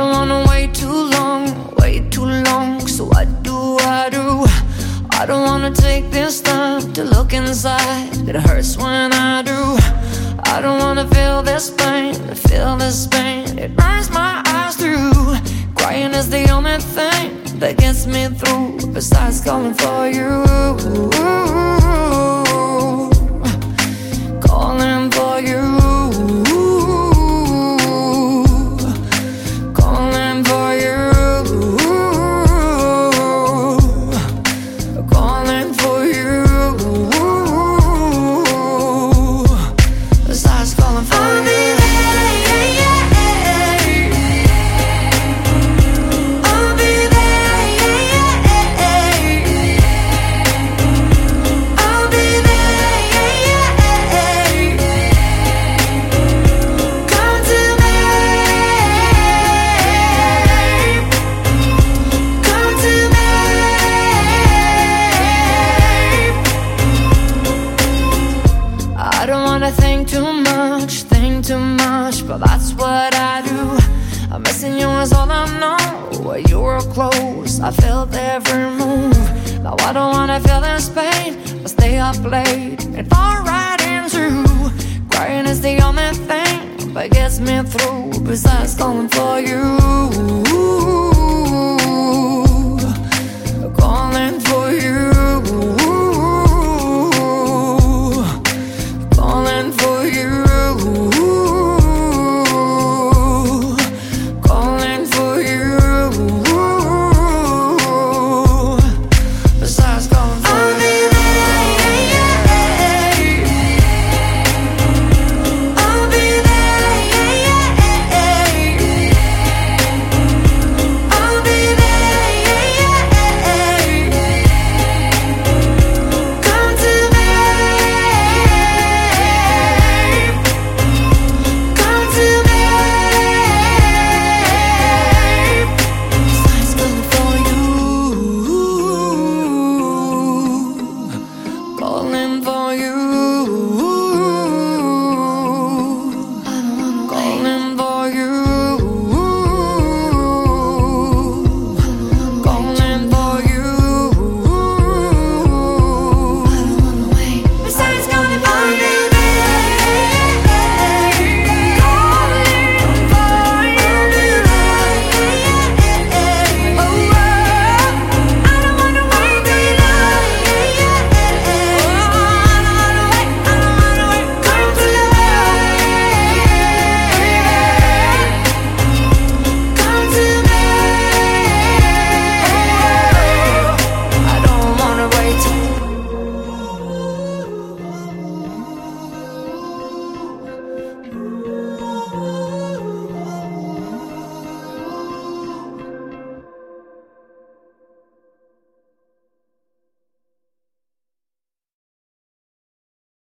don't wanna wait too long, so what do I do? I don't wanna take this time to look inside. It hurts when I do. I don't wanna feel this pain, it burns my eyes through. Crying is the only thing that gets me through, besides calling for you. Calling for you. Calling for you. Calling for you. Besides calling for you. I don't wanna think too much, but that's what I do. I'm missing you is all I know. When you were close, I felt every move. Now I don't wanna feel this pain, but stay up late and fall right into. Crying is the only thing that gets me through, besides calling for you.